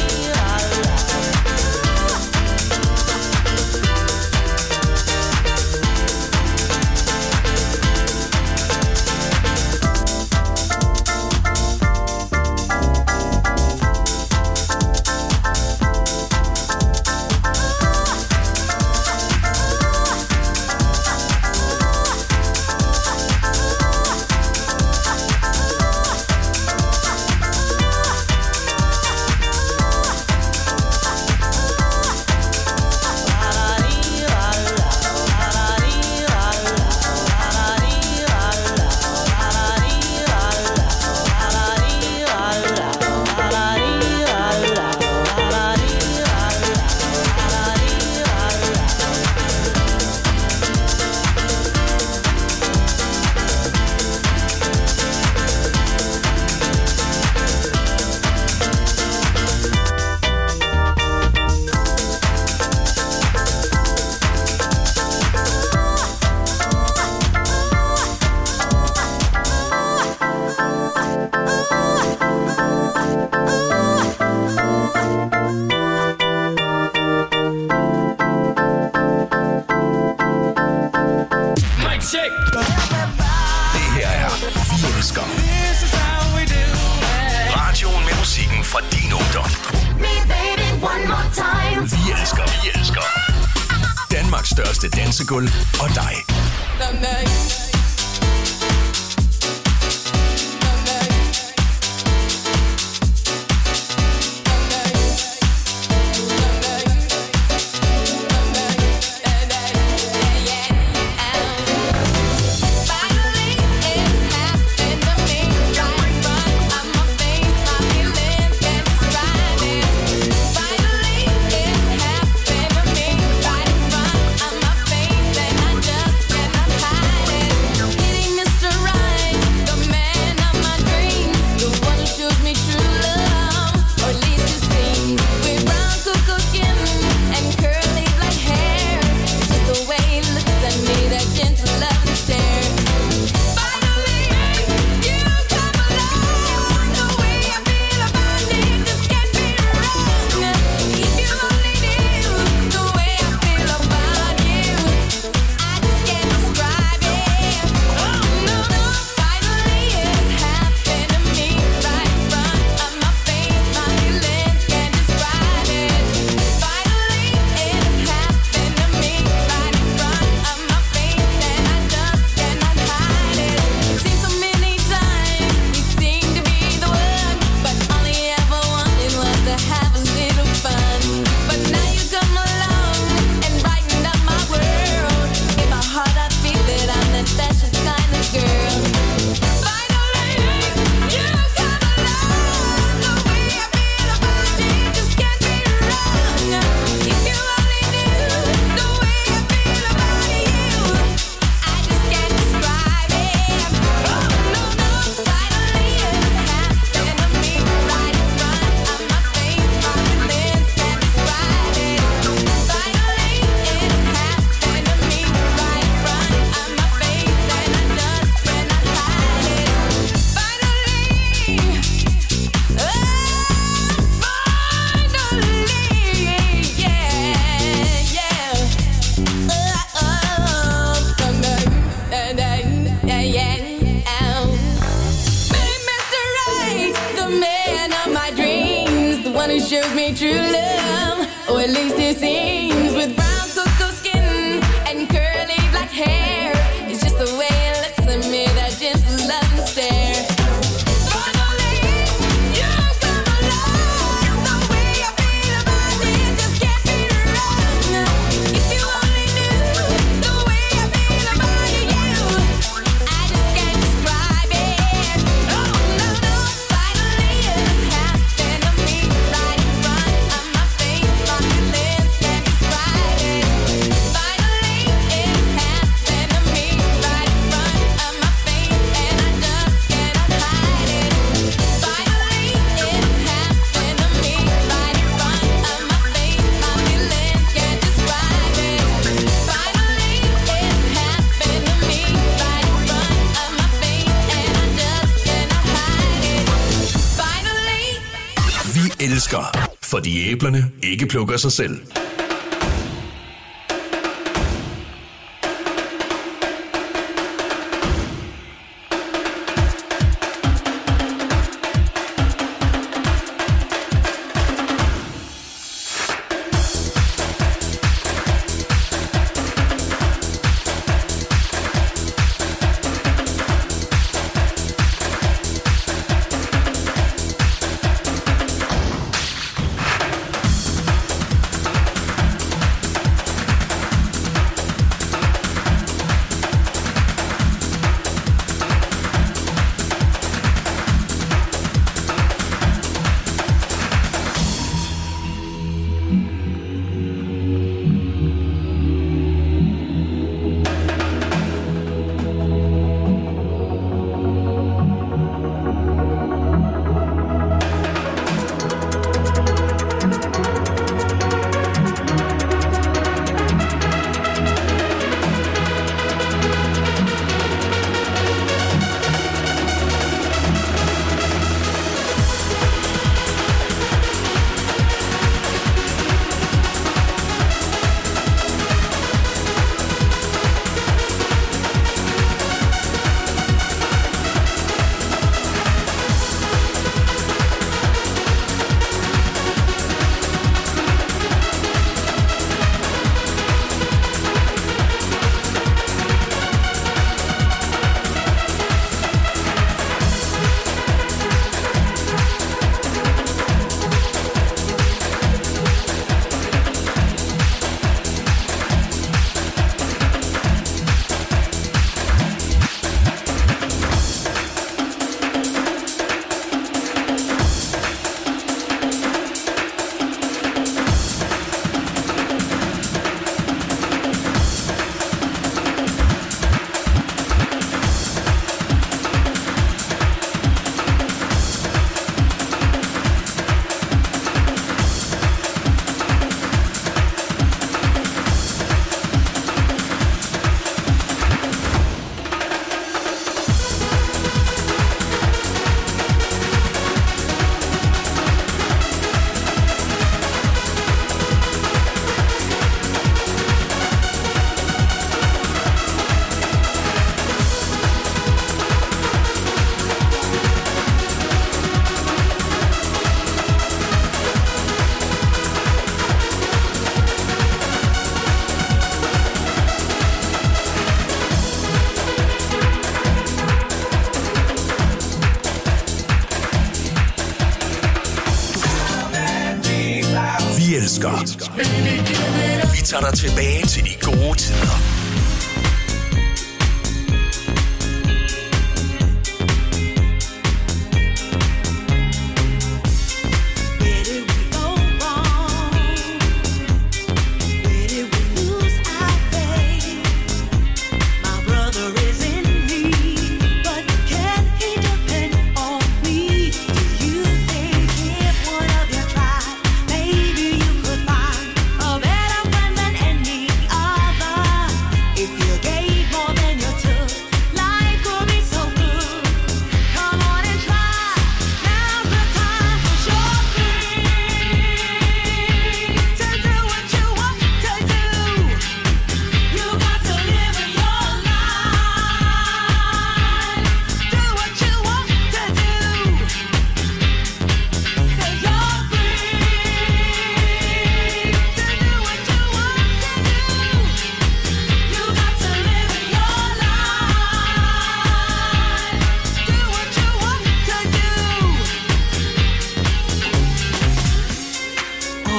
Dansegulv og dig. Right in front of my face, and I just cannot hide it. one who shows me true love, or at least it seems. With brown cocoa skin and curly black hair, it's just the way it looks at me, that gentle love and stare. Finally, you come along. The way I feel about it just can't be wrong. If you only knew the way I feel about you, I just can't describe it. Oh no, no, finally it happened to me right in front of my face. My feelings can't describe it. Finally it happened to me right in front of my face, and I just cannot hide it. Finally it happened to me right in front of my face. My feelings can't describe it. Finally it happened to me right in front of my face, and I just cannot hide it. Finally. Vi elsker, fordi æblerne ikke plukker sig selv. elsker. Vi tager dig tilbage til de gode tider.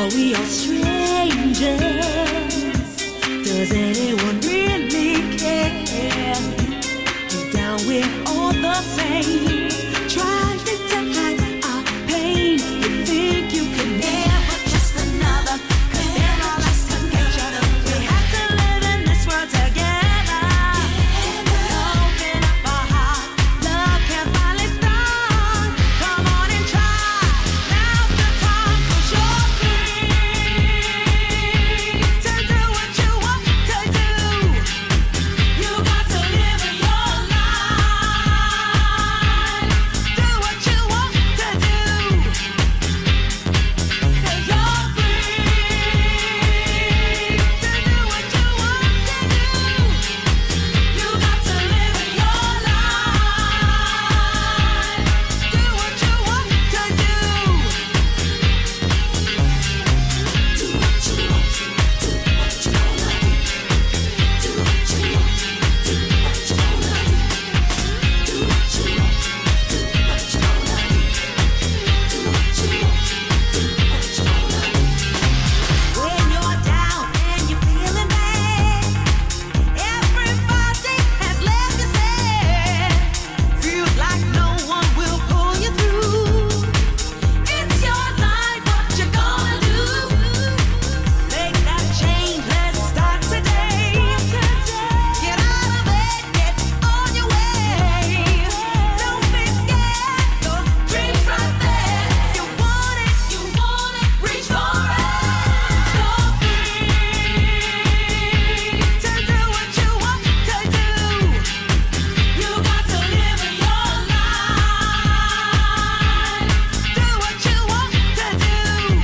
Are we all strangers? Does anyone really care? Deep down we're all the same. Trying to hide our pain. You think you can never trust another, 'cause they're all us together. We have to live in this world together. Open up our heart, love can finally start. Come on and try. Now's the time, 'cause you're free to do what you want to do. You got to live your life. Do what you want to do. 'Cause you're free to do what you want to do. You got to live your life. Do what you want to do. Do what you want. Do what you wanna do. Do what you want. Do what you wanna do. Do what you want. Do what you wanna do. Do what you want. Do what you wanna do. When you're down and you're feeling bad, everybody has left you sad. Feels like no one will pull you through. It's your life, what you gonna do? Make that change, let's start today. Get out of bed, get on your way. Don't be scared, your dream's right there. You want it, reach for it. You're free to do what you want to do. You got to live your life. Do what you want to do.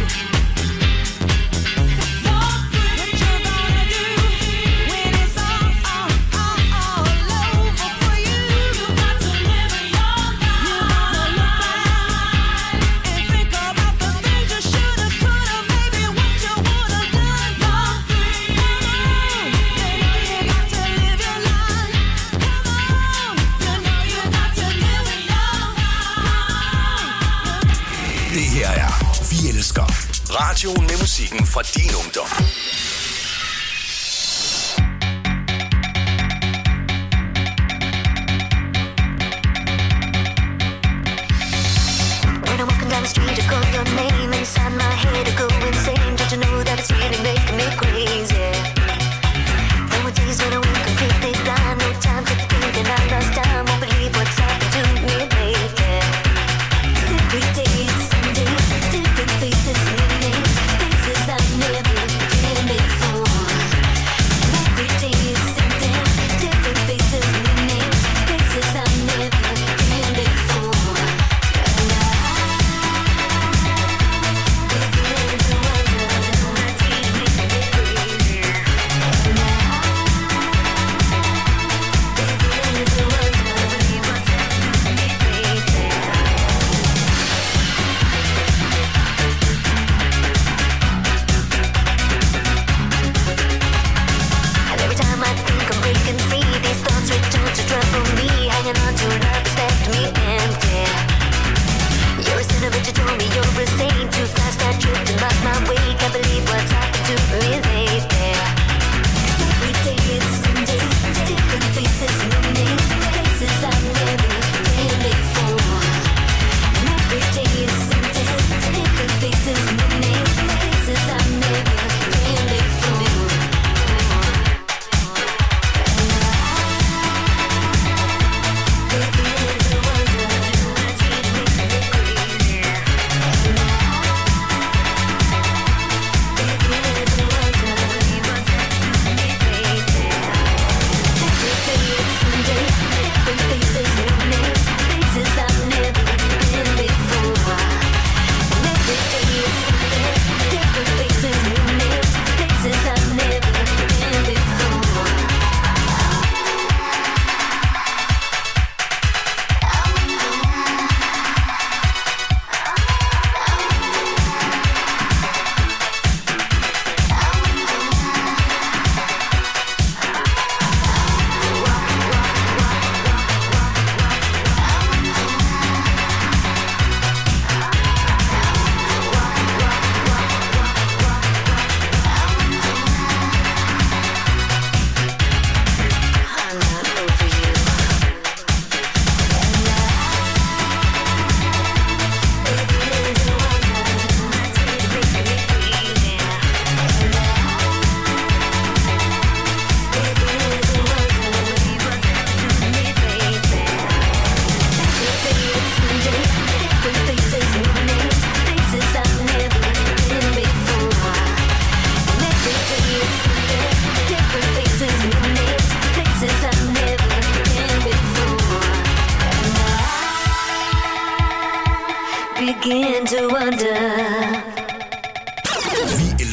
You're free. What you gonna do when it's all over for you? You got to live your life. You gotta look back and think about the things you should've, could've, maybe what you would've done. You're free. Come on, you know you got to live your life. Come on, you know you got to live your life. Det her er Vi Elsker. Radioen med musikken fra din ungdom. When I'm walking down the street, I call your name inside my head. I go insane. Don't you know that it's really making me crazy? There were days when I went completely blind, no time to think, and I lost time. Won't believe what's happened to me lately. Every day it's Sunday, different faces meeting, faces I've never been before. Every day it's Sunday, different faces meeting, faces I've never been before. And I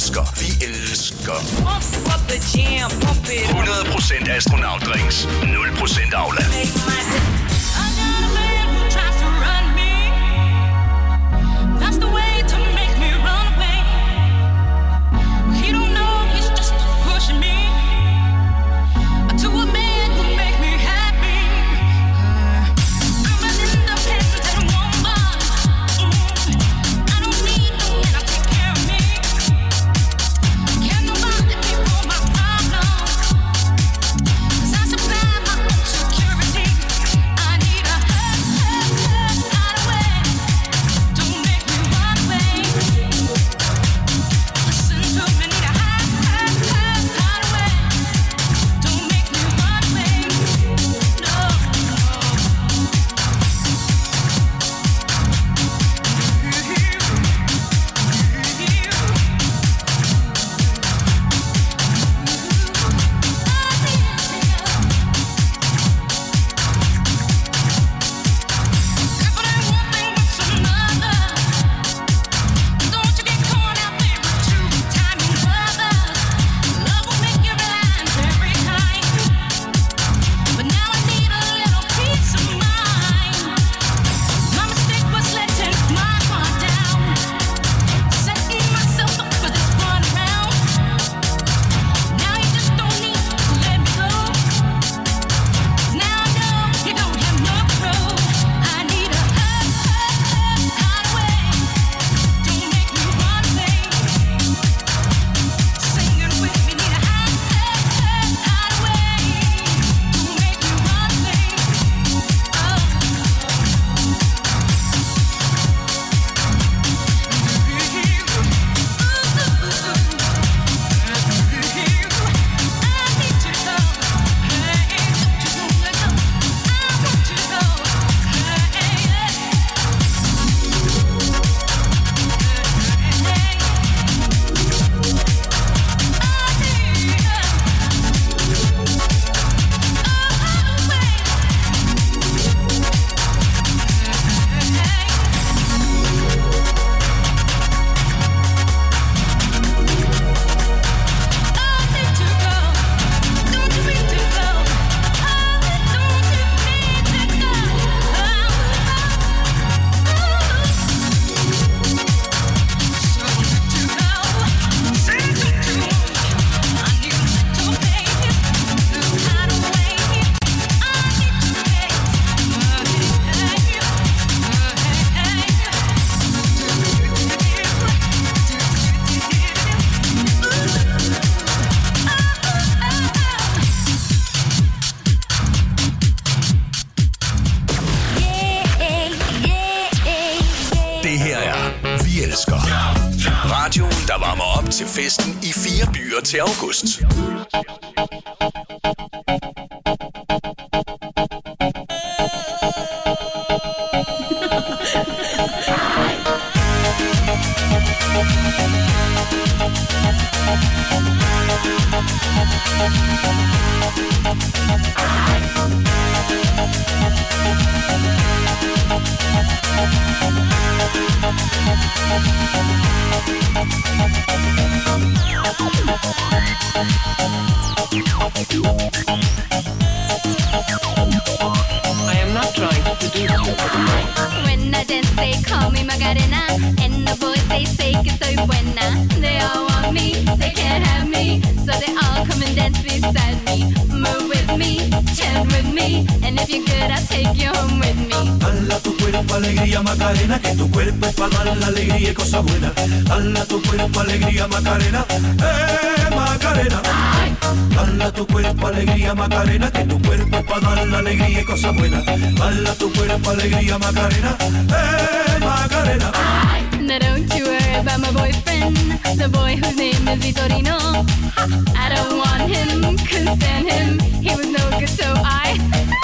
elsker. 100% astronautdrinks, 0% afland. Radioen, der varmer op til festen i 4 byer til august. I am not trying to seduce you. When I dance, they call me Macarena, and the boys they say que soy buena. They all want me, they can't have me, so they all come and dance beside me. Move with me, chant with me, and if you're good, I'll take you home with me. Dala tu cuerpo alegría Macarena, que tu cuerpo es para dar la alegría y cosas buenas. Dala tu cuerpo alegría Macarena, Macarena. Dala tu cuerpo alegría Macarena, que tu cuerpo es para dar la alegría y cosas buenas. Dala tu cuerpo alegría Macarena, Macarena. Now don't you worry about my boyfriend, the boy whose name is Vitorino. I don't want him, couldn't stand him, he was no good, so I...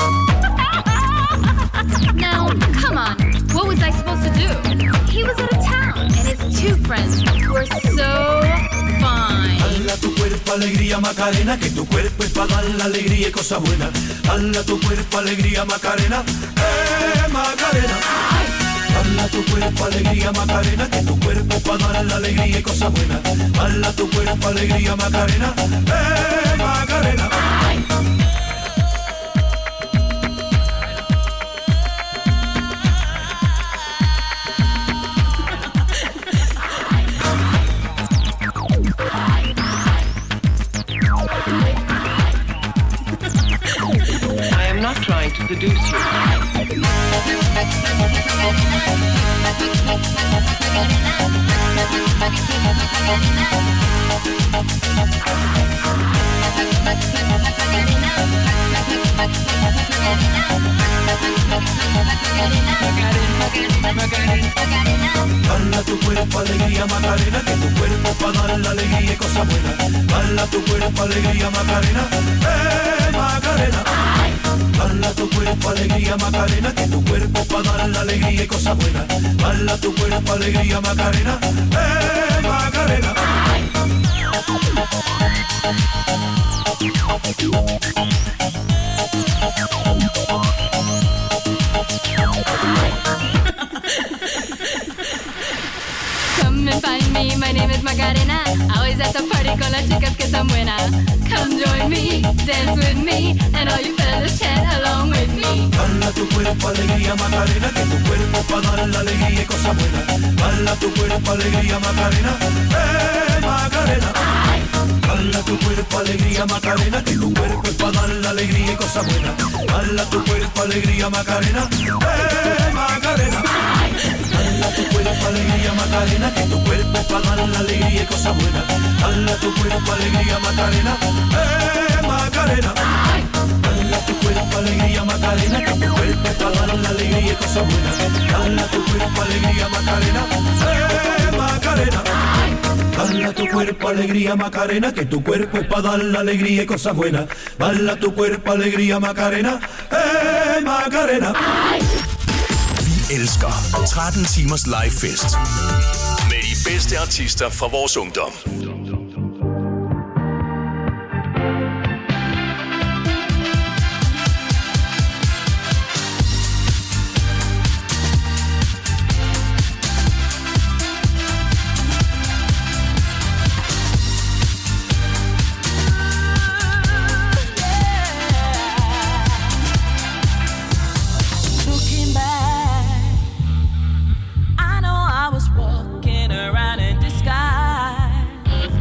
Now, come on, what was I supposed to do? He was out of town, and his 2 friends were so fine. Dala tu cuerpo alegría Macarena, que tu cuerpo es para dar la alegría y cosas buenas. Dala tu cuerpo alegría Macarena, Macarena. Bala tu cuerpo, alegría, Macarena, que tu cuerpo es para dar la alegría y cosas buenas. Bala tu cuerpo, alegría, Macarena, Macarena. I am not trying to seduce you. Bala tu cuerpo, alegría, Macarena, que tu cuerpo es para dar la alegría y cosas buenas. Bala tu cuerpo, alegría, Macarena, Macarena. Bala tu cuerpo, alegría, Macarena, que tu cuerpo es para dar la alegría y cosas buenas. Bala tu cuerpo, alegría, Macarena, Macarena. Come and find me, my name is Macarena. Always at the party con las chicas que están buenas. Come join me, dance with me, and all you fellas chant along with me. Bala tu cuerpo, alegría, Macarena, que tu cuerpo es para dar la alegría y cosas buenas. Bala tu cuerpo, alegría, Macarena, Macarena. Bala tu cuerpo, alegría, Macarena, que tu cuerpo es para dar la alegría y cosas buenas. Bala tu cuerpo, alegría, Macarena, Macarena. Bala tu cuerpo, alegría, Macarena, que tu cuerpo es para dar la alegría y cosas buenas. Bala tu cuerpo, alegría, Macarena, Macarena. Bala tu cuerpo, alegría, Macarena, que tu cuerpo es para dar la alegría y cosas buenas. Bala tu cuerpo, alegría, Macarena, Macarena. Bala tu cuerpo, alegría, Macarena, que tu cuerpo es para dar la alegría y cosas buenas. Bala tu cuerpo, alegría, Macarena, Macarena. Vi elsker 13 timers live fest med de bedste artister fra vores ungdom. Walking around in disguise.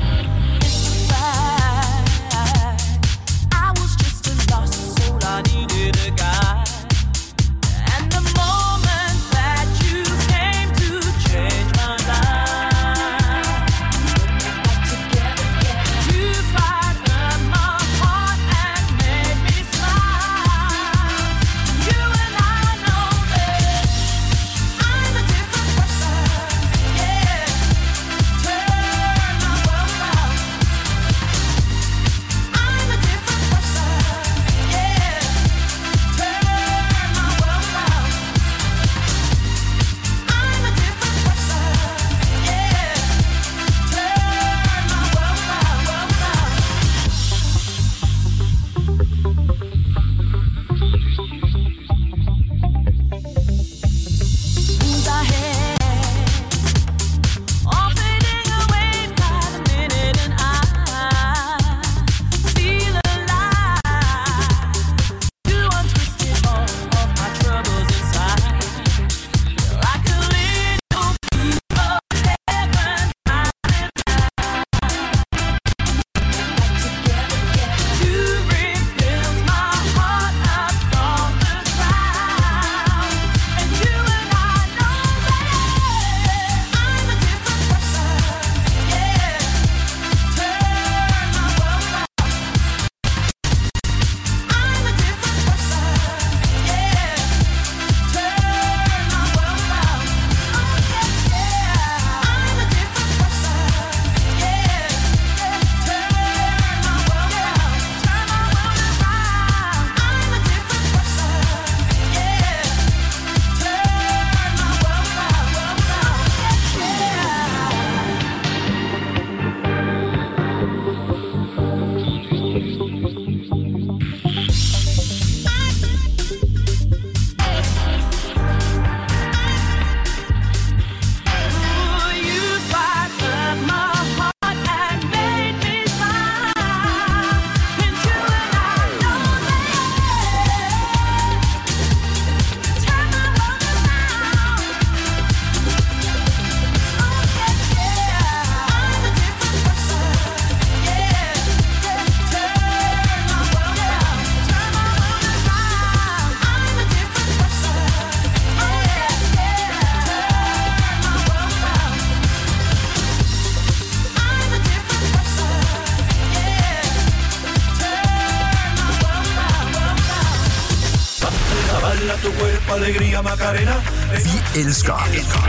cuerpo alegría Macarena. Vi elsker.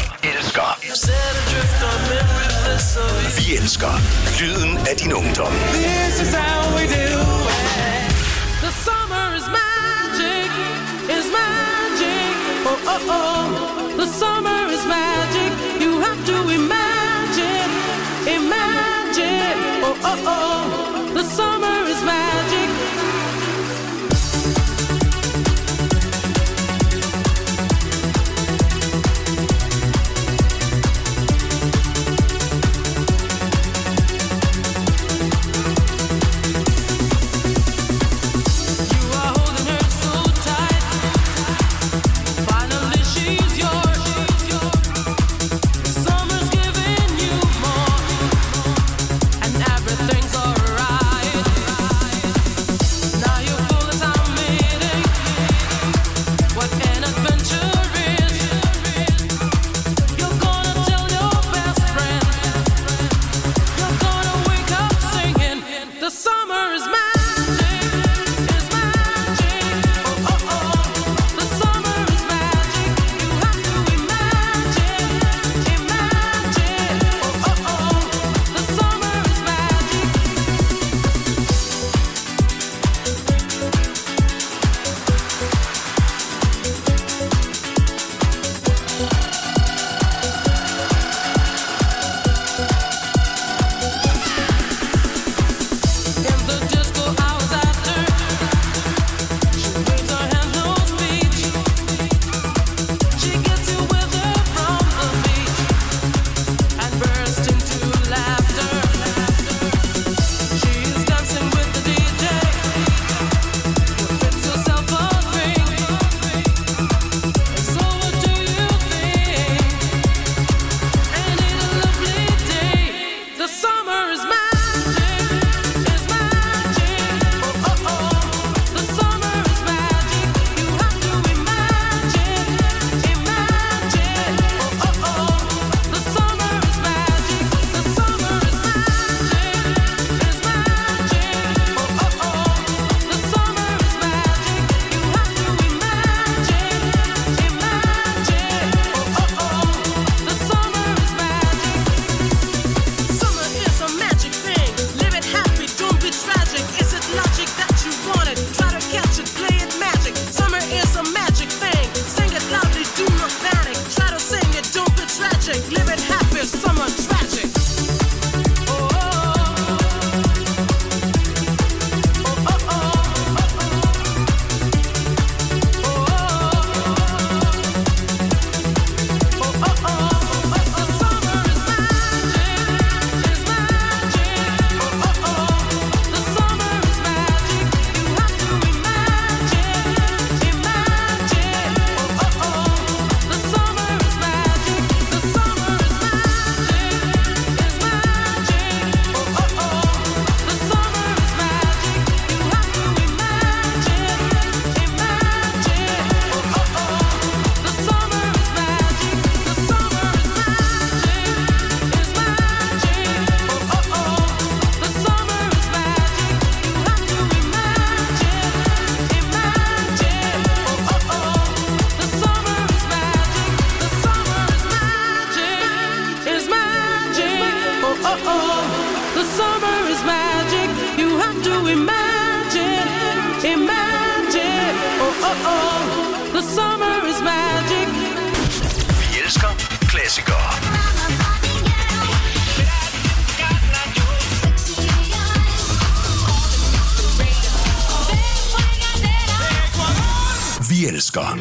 Vi elsker lyden af din ungdom. This is how we do it. The summer is magic, is magic. Oh, oh, oh. The summer is magic. You have to imagine, imagine. Oh, oh, oh. The summer is magic. Vi elsker klassikere. Vi elsker.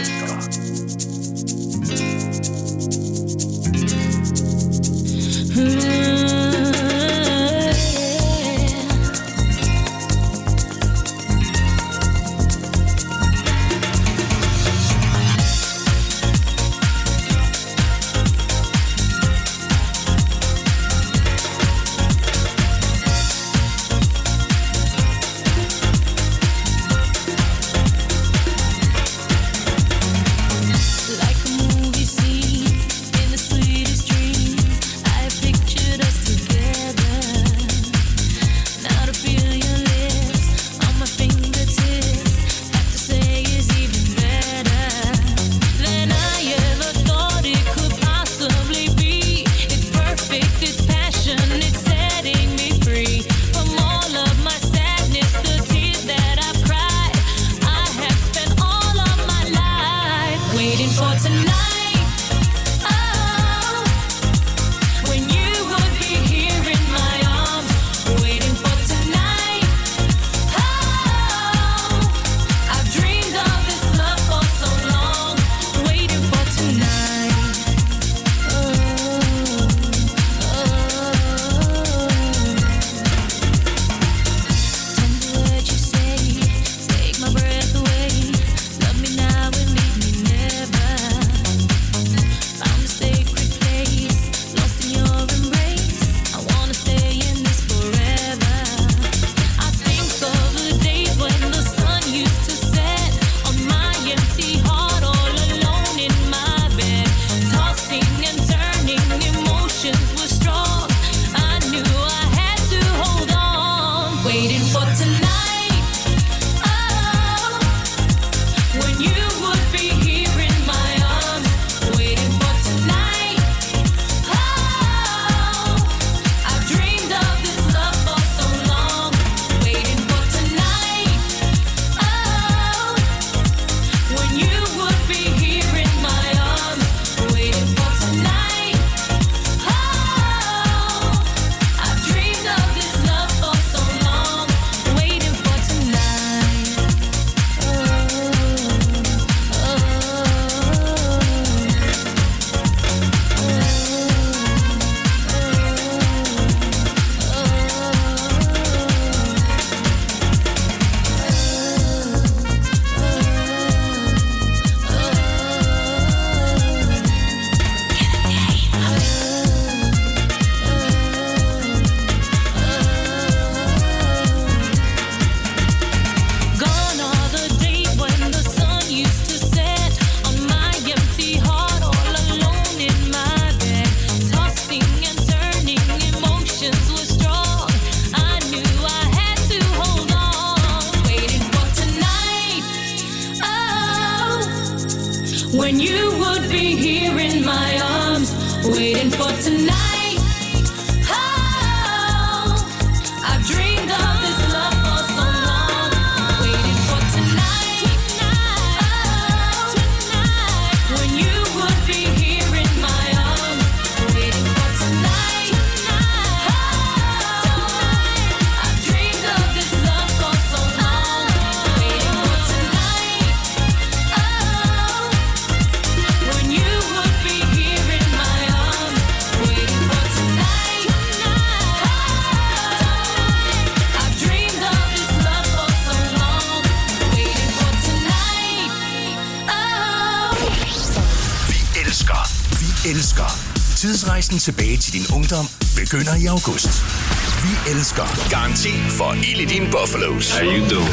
Tidsrejsen tilbage til din ungdom begynder i august. Vi elsker garanti for ild i dine Buffalos. How you doing?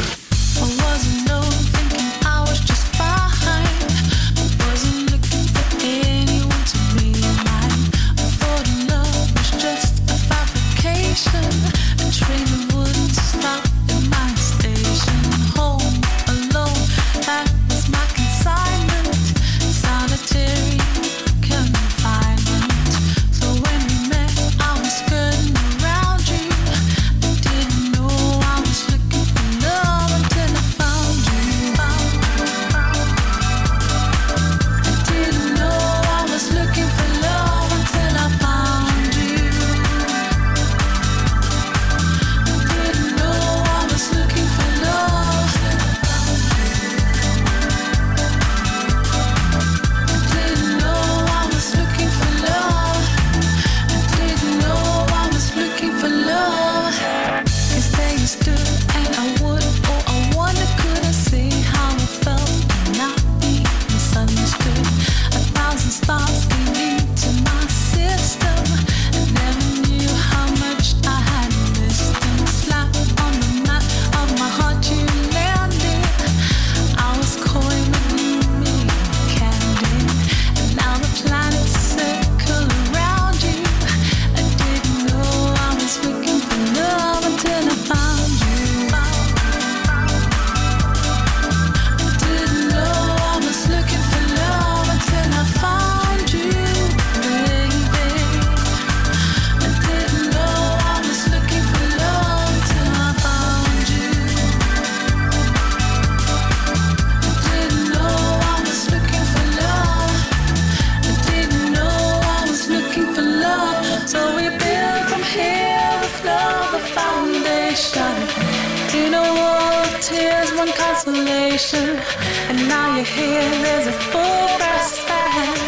And now you're here, there's a full brass band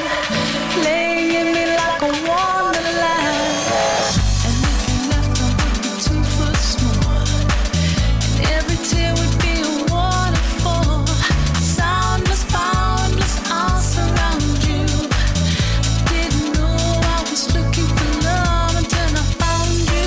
playing me like a wonderland. And if you left, I would be 2 foot small, and every tear would be a waterfall. Soundless, boundless, I'll surround you. Didn't know I was looking for love until I found you.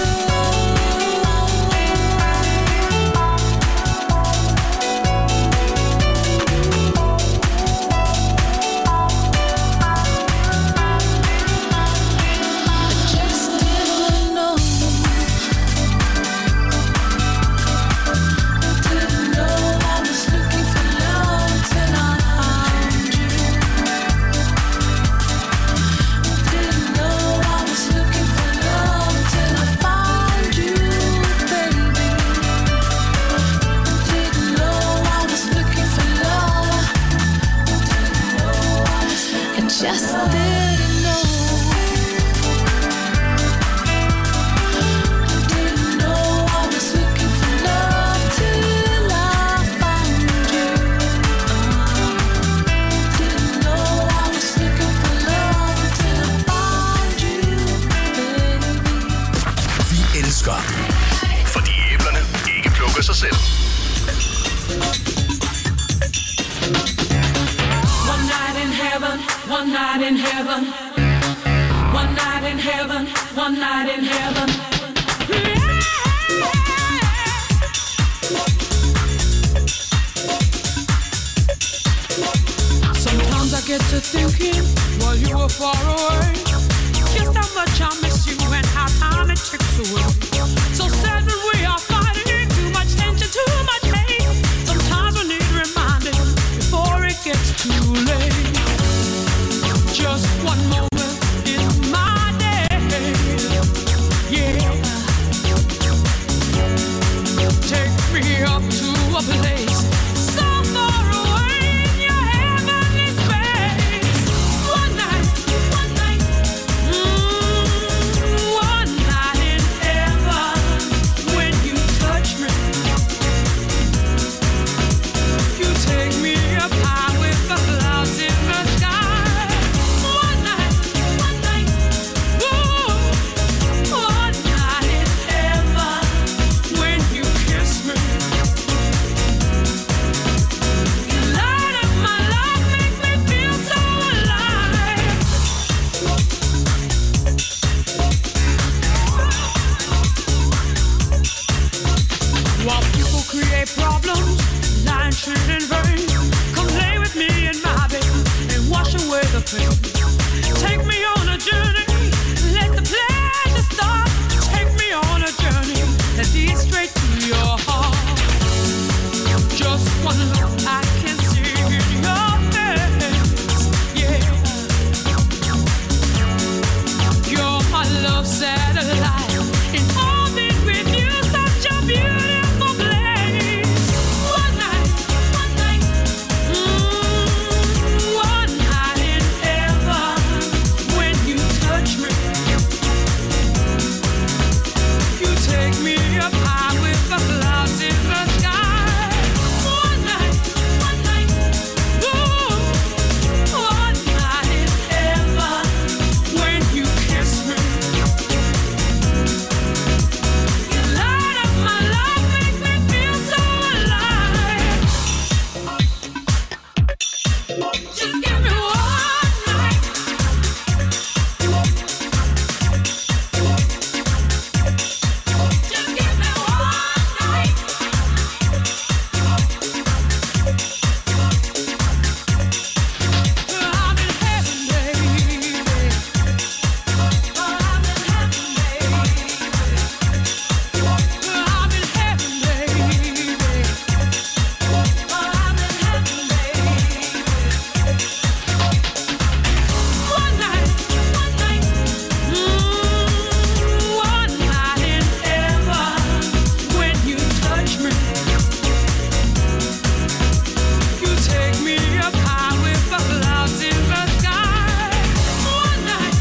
Just didn't know. I didn't know I was looking for love till I found you. Didn't know I was looking for love till I found you, baby. Vi elsker, fordi æblerne ikke plukker sig selv. One night in heaven, one night in heaven, one night in heaven, one night in heaven. Sometimes I get to thinking while you were far away, just how much I miss you and how time it ticks away. So sad that we are fighting, too much tension, too much hate. Sometimes we need reminding before it gets too late. Just one moment in my day. create problems, lying, cheating in vain. Come play with me in my bed and wash away the pain. Take me on a journey, let the pleasure start. Take me on a journey that leads straight to your heart. Just one look, I can see in your face, yeah. You're my love satellite, in orbit with you, such a beautiful place. One night in heaven, when you touch me, you take me up high with the clouds in the sky. One night, ooh, one night in heaven, when you kiss me, you light up my life, make me feel so alive. Just give me one night. Just give me one night. I'm in heaven, baby. I'm in heaven, baby. I'm in heaven, baby. I'm in heaven, baby. One night, one night in heaven, when you touch me, you take me up high with the clouds in the sky. One night,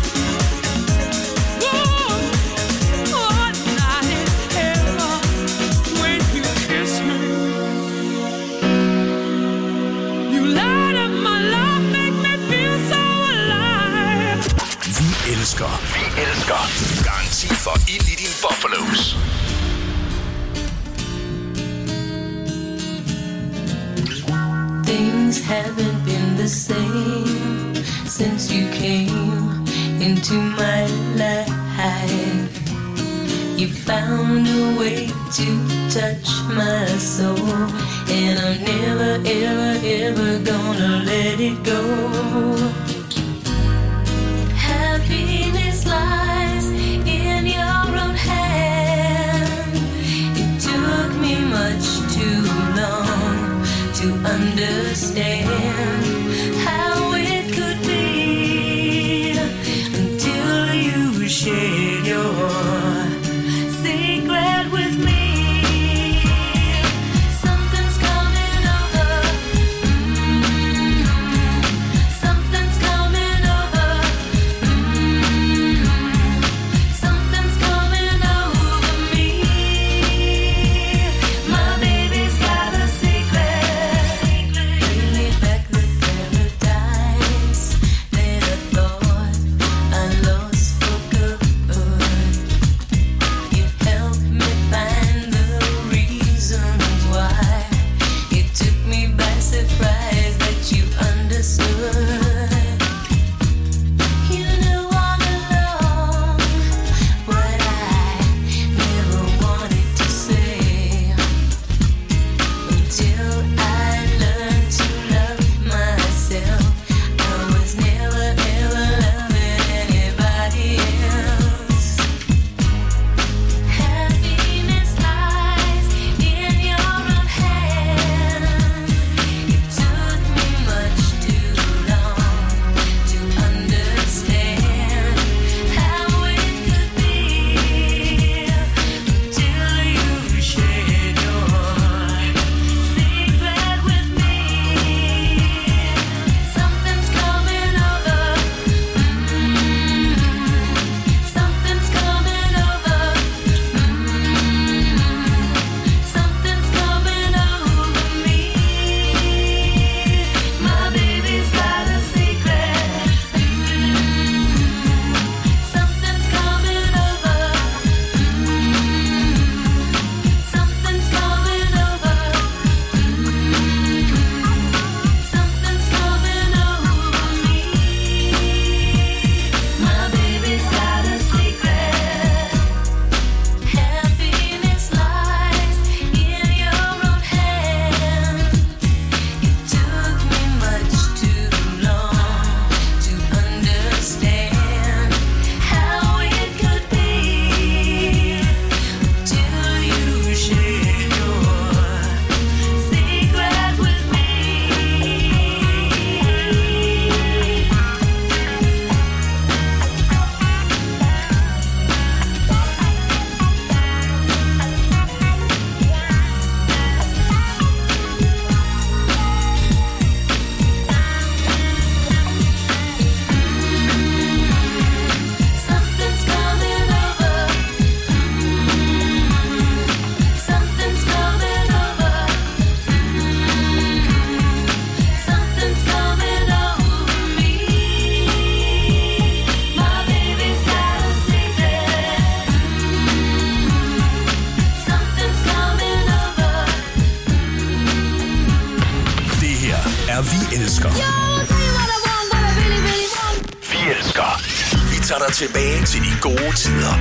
ooh, one night in heaven, when you kiss me, you light up my life, make me feel so alive. Vi elsker Garanti for ild i din Buffalos. Things haven't been the same since you came into my life. You found a way to touch my soul, and I'm never, ever, ever gonna let it go. Happiness lies in your own hand. It took me much too long to understand how it could be until you shared your secret with me. Something's coming over. Something's vi elsker. Vi elsker. Vi tager dig tilbage til de gode tider.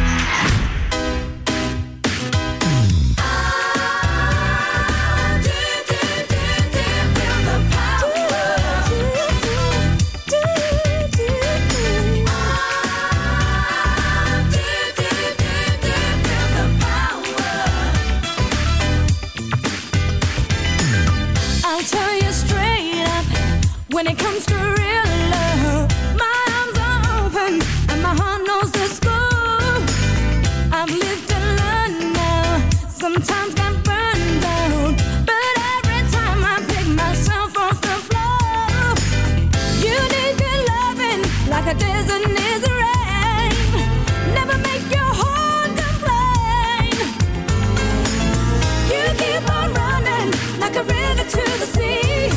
When it comes to real love, my arms are open and my heart knows the score. I've lived and learned now, sometimes got burned down, but every time I pick myself off the floor. You need good loving like a desert needs the rain. Never make your heart complain. You keep on running like a river to the sea.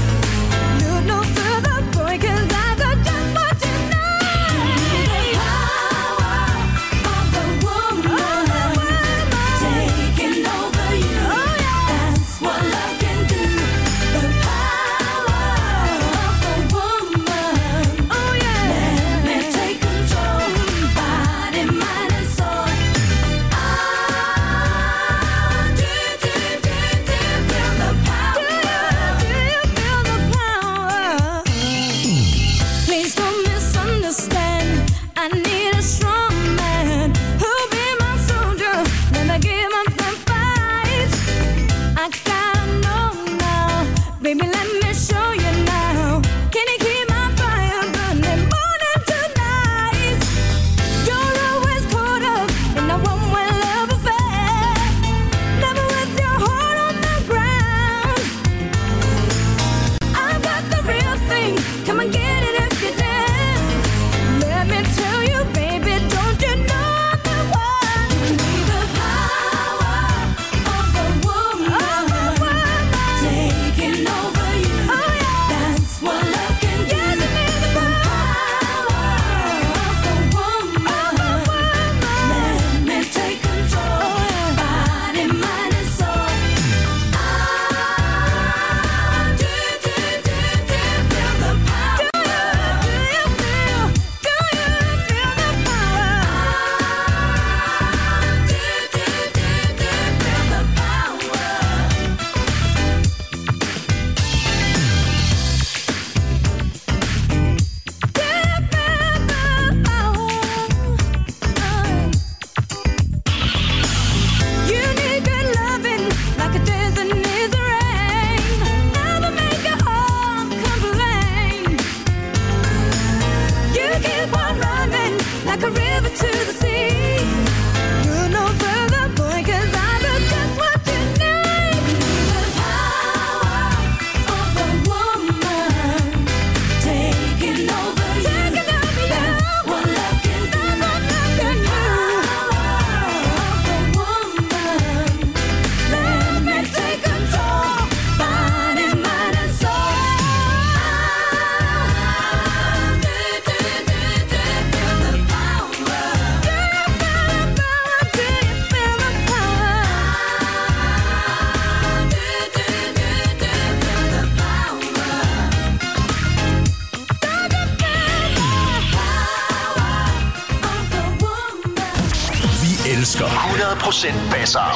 elsker 100% basser.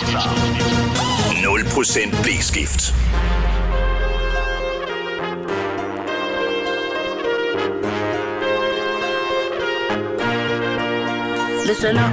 0% blæskift. Listen up.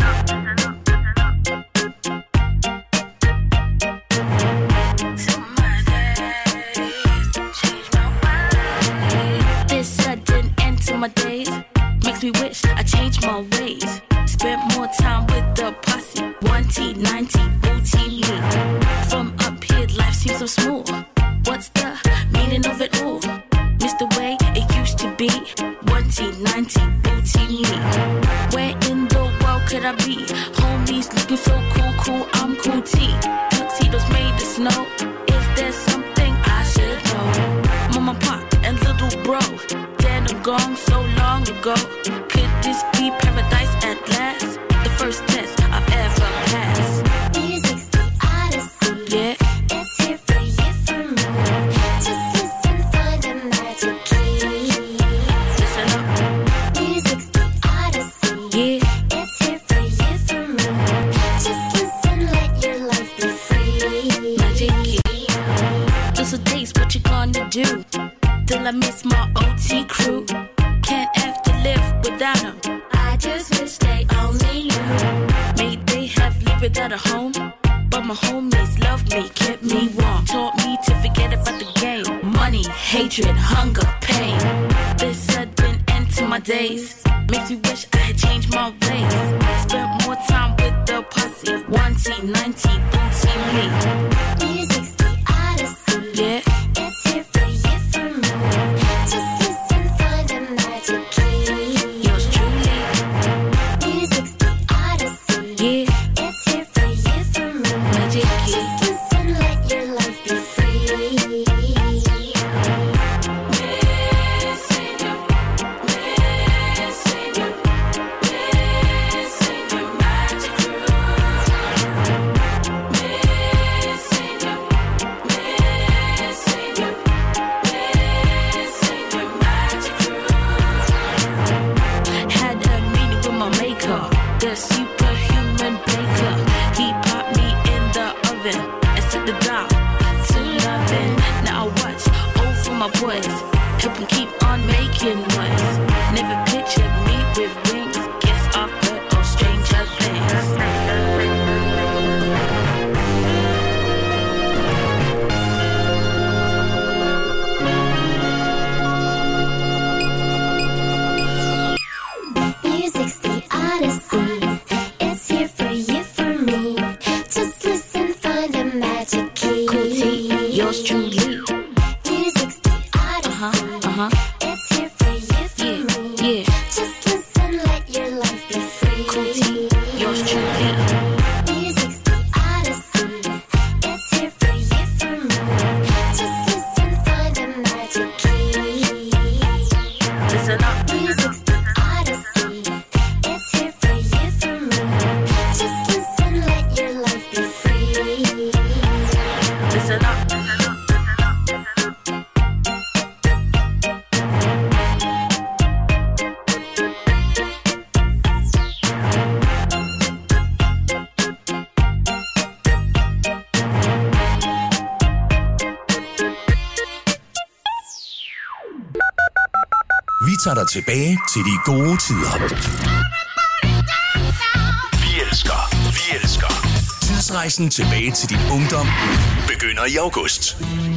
This sudden end to my days makes me wish I changed my ways. Spent more time with the posse. 1T, 90, booty me. From up here, life seems so smooth. What's the meaning of it all? Missed the way it used to be. 1T, 90, booty me. Where in the world could I be? Homies looking so cool, I'm cool T. Tuxedos made of snow. Is there something I should know? Mama, pop, and little bro, dead and gone so long ago. Could this be paradise at last? The first test I've ever passed. Music's the odyssey. Yeah. It's here for you, for me. Just listen, find a miss my OT crew. Can't have to live without them. I just wish they only knew. May they have lived without a home, but my homies loved me, kept me warm, taught me to forget about the game. Money, hatred, hunger, pain. This sudden end to my days makes me wish I had changed my ways. Spent more time with the posse. 1T, 9T, booty me. Music's the odyssey. Yeah. It's here for you, for me. Just listen, find the magic key. Yours truly. Music's the odyssey. Yeah. It's here for you, for me. Magic key. Just listen, let your life be free. The superhuman baker, he popped me in the oven and set the dial to loving. Now I watch over my boys, help them keep on making noise. Never pictured me with rings, guess I've heard of stranger things. Music's the odyssey. It's here for you, for me. Just listen, find the magic key. Cool T, yours truly. Music's the odyssey. It's here for you, for me. Yeah. Just listen, let your life be free. Cool T, yours truly. Music's the odyssey. It's here for you, for me. Just listen, find the magic key. Listen up. Music's the odyssey. It's here for you, for me. Just listen, let your life be free. Listen up. Vi tager dig tilbage til de gode tider. Vi elsker. Tidsrejsen tilbage til din ungdom begynder i august.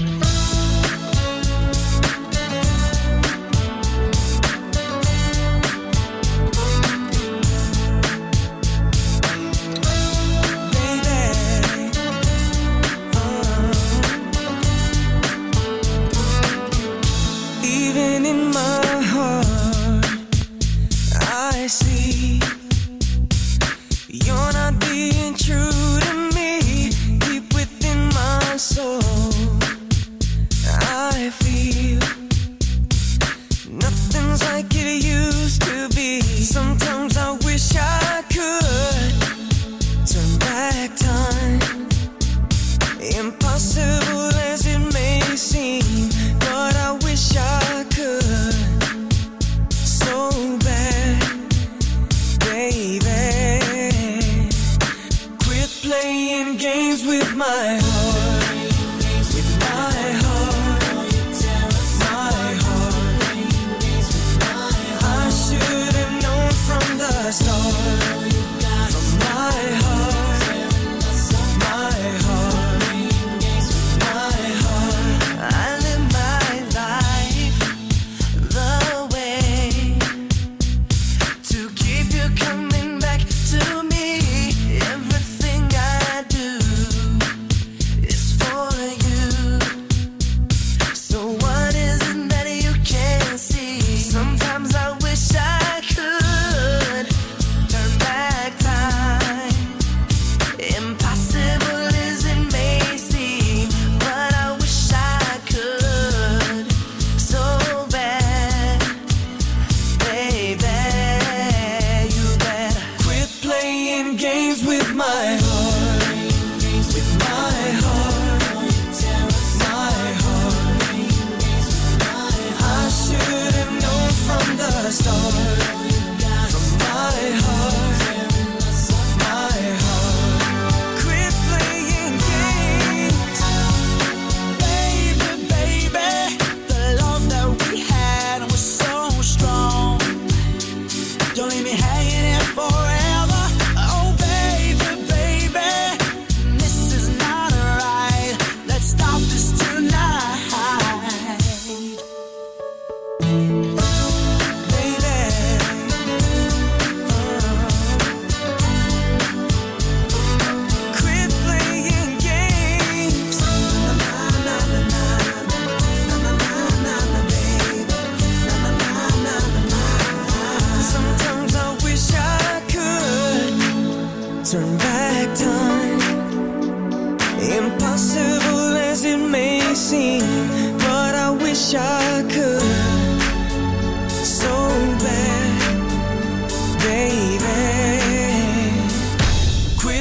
Even in my heart, I see you're not being true to me. Deep within my soul, I feel nothing's like it used to be. Sometimes I wish I could turn back time. Impossible as it may seem, but I wish I could so bad, baby. Quit playing games with my heart, with my heart, my heart. I should have known from the start, from my heart, my heart. I live my life the way to keep you coming back to me. Everything I do is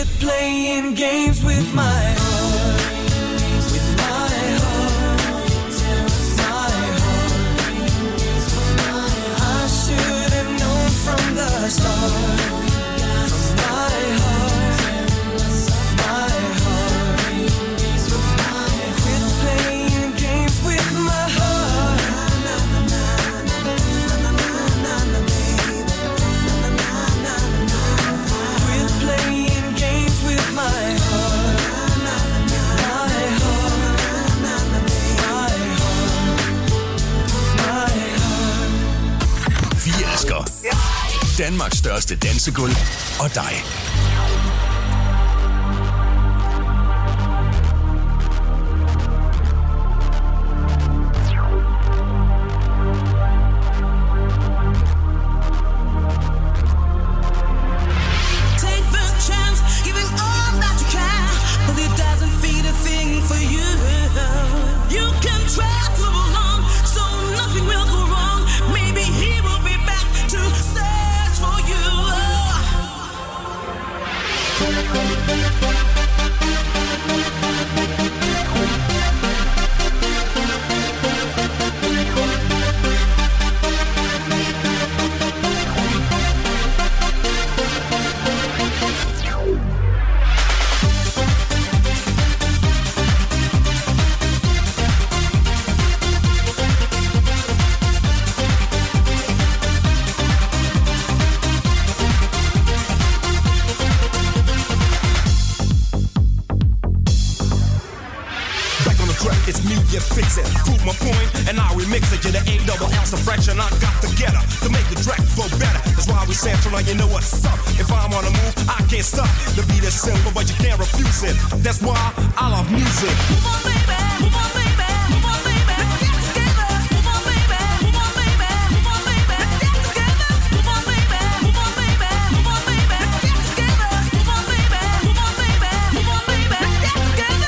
Quit playing games with my heart. With my heart. My heart. I should have known from the start. From my heart. My heart. Quit playing games with my heart. Quit playing games with my heart. My heart. My heart. Vi elsker Danmarks største dansegulv og dig. Take the chance, giving all that you can, but it doesn't feed a thing for you. You can try to move along, so nothing will go wrong. Maybe he will be back to search for you. Back on the track, it's me, you fix it. Prove my point, and I remix it. You're the A-double-L fraction, I got to get her to make the track flow better. That's why we sample, now you know what's up. If I'm on the move, I can't stop. The beat is simple, but you can't refuse it. That's why I love music. Move on, baby. Move on, baby. Move on, baby. Let's get together. Move on, baby. Move on, baby. Move on, baby. Let's get together. Move on, baby. Move on, baby. Move on, baby. Let's get together. Move on, baby. Move on, baby. Move on, baby. Let's get together.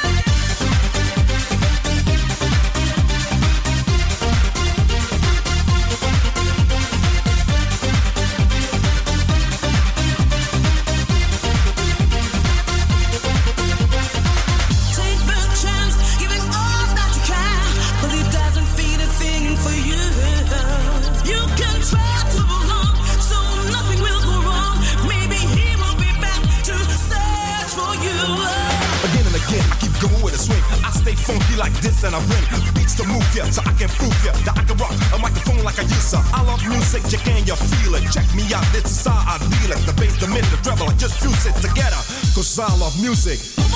Take the chance, giving all that you can, but it doesn't feed a thing for you. You can try to move along, so nothing will go wrong. Maybe he will be back to search for you. Again and again, I keep going with a swing. I stay funky like this and I bring beats to move ya, so I can prove ya that I can rock a microphone like I used to. I love music, you can, you feel it. Check me out, this is how I deal it. The bass, the mid, the treble, I just fuse it together, cause I love music.